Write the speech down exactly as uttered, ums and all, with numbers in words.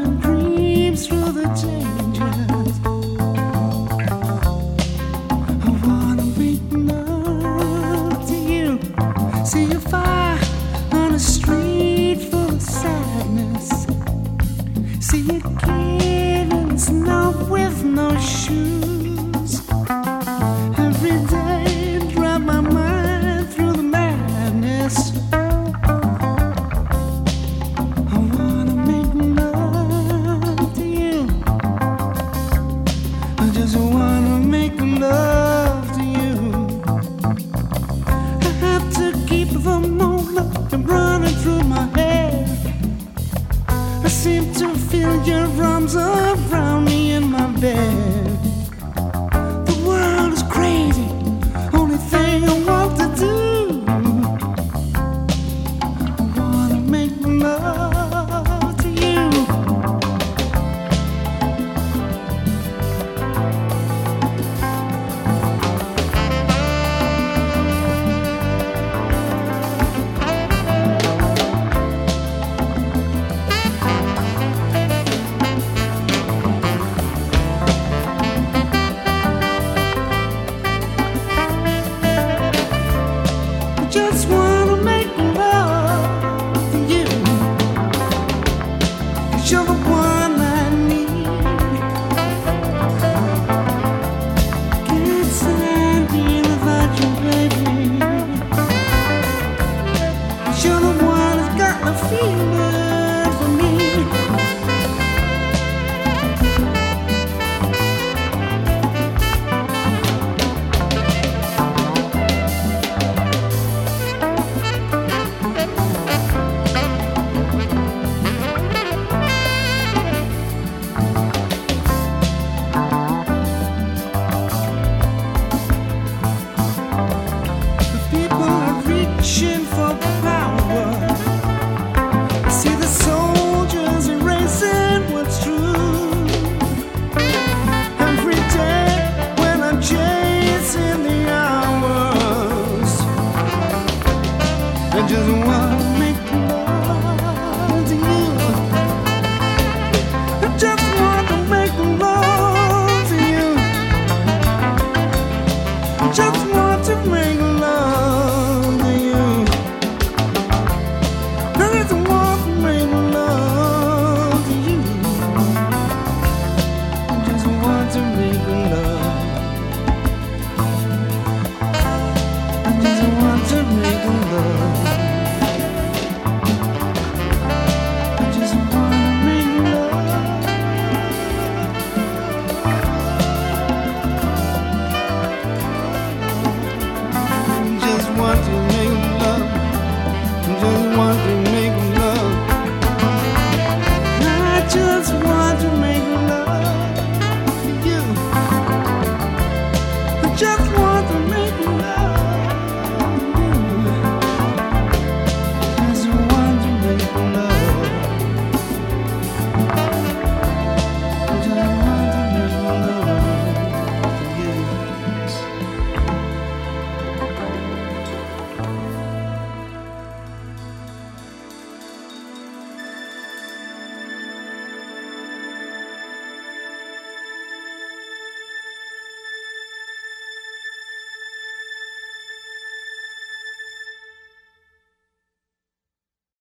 mind creeps through the changes. I wanna make love to you. See you fire on a street full of sadness. See you killing snow with no shoes. Every day drive my mind through the madness. I wanna make love to you. I just wanna make love to you. I have to keep the moment running through my head. I seem to feel your arms around me in my bed. The world is crazy, only thing I want to do. I wanna make love to you. Just wanna make love to you. 'Cause you're the one